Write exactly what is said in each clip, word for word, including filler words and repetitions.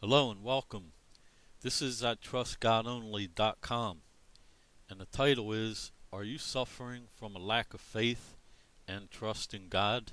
Hello and welcome. This is at trust god only dot com, and the title is, Are you suffering from a lack of faith and trust in God?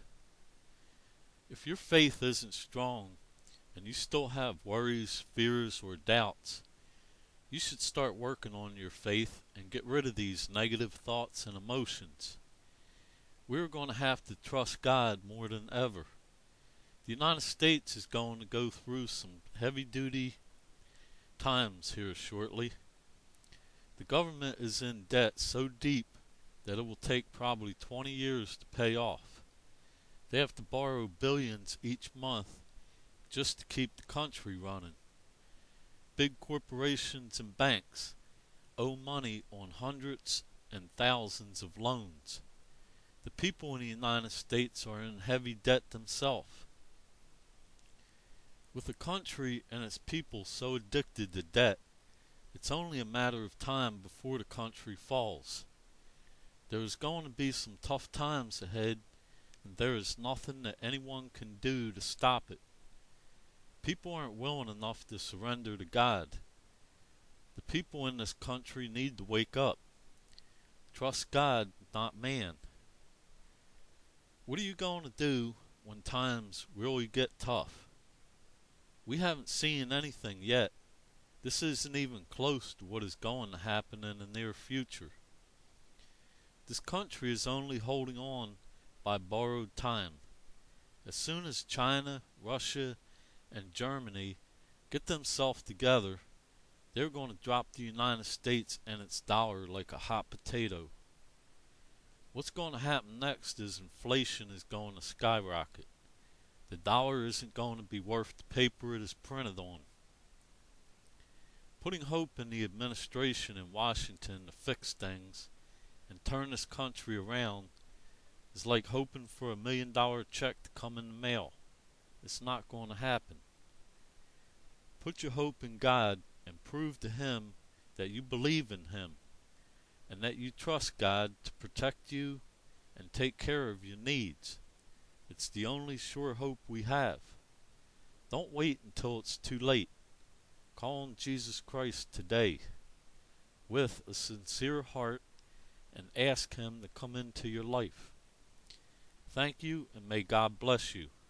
If your faith isn't strong and you still have worries, fears, or doubts, you should start working on your faith and get rid of these negative thoughts and emotions. We're going to have to trust God more than ever. The United States is going to go through some heavy-duty times here shortly. The government is in debt so deep that it will take probably twenty years to pay off. They have to borrow billions each month just to keep the country running. Big corporations and banks owe money on hundreds and thousands of loans. The people in the United States are in heavy debt themselves. With the country and its people so addicted to debt, it's only a matter of time before the country falls. There is going to be some tough times ahead, and there is nothing that anyone can do to stop it. People aren't willing enough to surrender to God. The people in this country need to wake up. Trust God, not man. What are you going to do when times really get tough? We haven't seen anything yet. This isn't even close to what is going to happen in the near future. This country is only holding on by borrowed time. As soon as China, Russia, and Germany get themselves together, they're going to drop the United States and its dollar like a hot potato. What's going to happen next is inflation is going to skyrocket. The dollar isn't going to be worth the paper it is printed on. Putting hope in the administration in Washington to fix things and turn this country around is like hoping for a million dollar check to come in the mail. It's not going to happen. Put your hope in God and prove to Him that you believe in Him and that you trust God to protect you and take care of your needs. It's the only sure hope we have. Don't wait until it's too late. Call on Jesus Christ today with a sincere heart and ask Him to come into your life. Thank you, and may God bless you.